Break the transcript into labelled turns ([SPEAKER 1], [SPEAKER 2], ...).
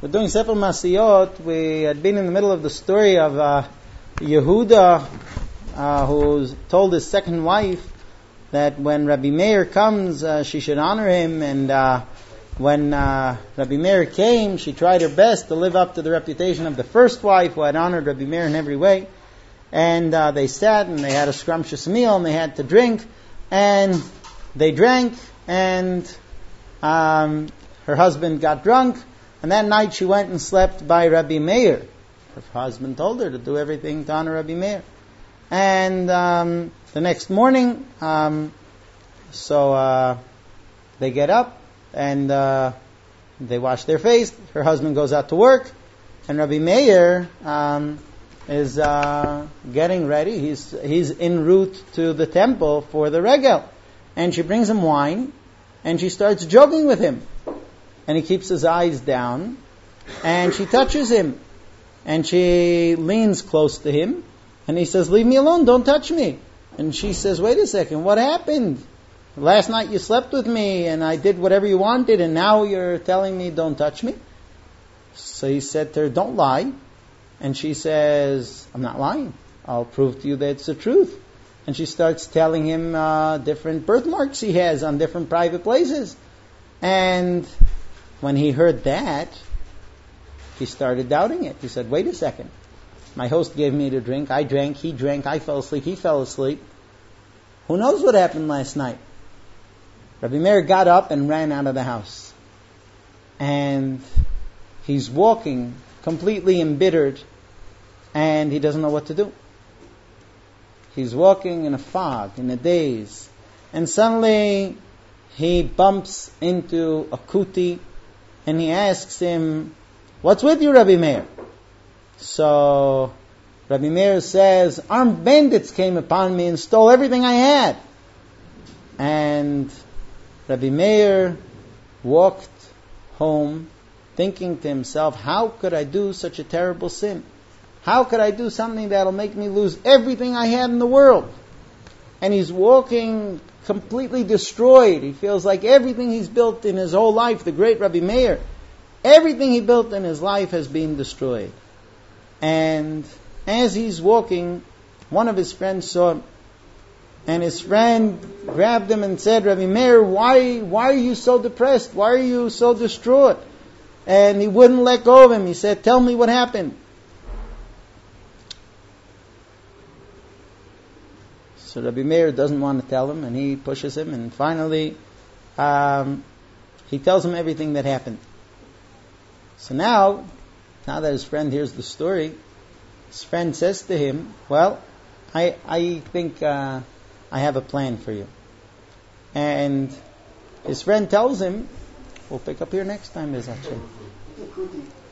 [SPEAKER 1] We're doing Sefer Masiyot. We had been in the middle of the story of Yehuda, who told his second wife that when Rabbi Meir comes, she should honor him. And when Rabbi Meir came, she tried her best to live up to the reputation of the first wife, who had honored Rabbi Meir in every way. And they sat and they had a scrumptious meal and they had to drink. And they drank, and her husband got drunk. And that night she went and slept by Rabbi Meir. Her husband told her to do everything to honor Rabbi Meir. And the next morning, they get up and they wash their face. Her husband goes out to work, and Rabbi Meir is getting ready. He's en route to the temple for the regel, and she brings him wine, and she starts joking with him. And he keeps his eyes down, and she touches him, and she leans close to him, and he says, "Leave me alone, don't touch me." And she says, "Wait a second, what happened? Last night you slept with me, and I did whatever you wanted, and now you're telling me don't touch me?" So he said to her, "Don't lie." And she says, "I'm not lying. I'll prove to you that it's the truth." And she starts telling him different birthmarks he has on different private places. And when he heard that, he started doubting it. He said, "Wait a second. My host gave me to drink. I drank. He drank. I fell asleep. He fell asleep. Who knows what happened last night?" Rabbi Meir got up and ran out of the house. And he's walking completely embittered, and he doesn't know what to do. He's walking in a fog, in a daze. And suddenly he bumps into a kuti, and he asks him, "What's with you, Rabbi Meir?" So Rabbi Meir says, "Armed bandits came upon me and stole everything I had." And Rabbi Meir walked home thinking to himself, how could I do such a terrible sin? How could I do something that'll make me lose everything I had in the world? And he's walking completely destroyed. He feels like everything he's built in his whole life, the great Rabbi Meir, everything he built in his life has been destroyed. And as he's walking, one of his friends saw him. And his friend grabbed him and said, "Rabbi Meir, why are you so depressed? Why are you so distraught?" And he wouldn't let go of him. He said, "Tell me what happened." So Rabbi Meir doesn't want to tell him, and he pushes him, and finally he tells him everything that happened. So now that his friend hears the story, his friend says to him, "Well, I think I have a plan for you." And his friend tells him, we'll pick up here next time, Bez Hashem.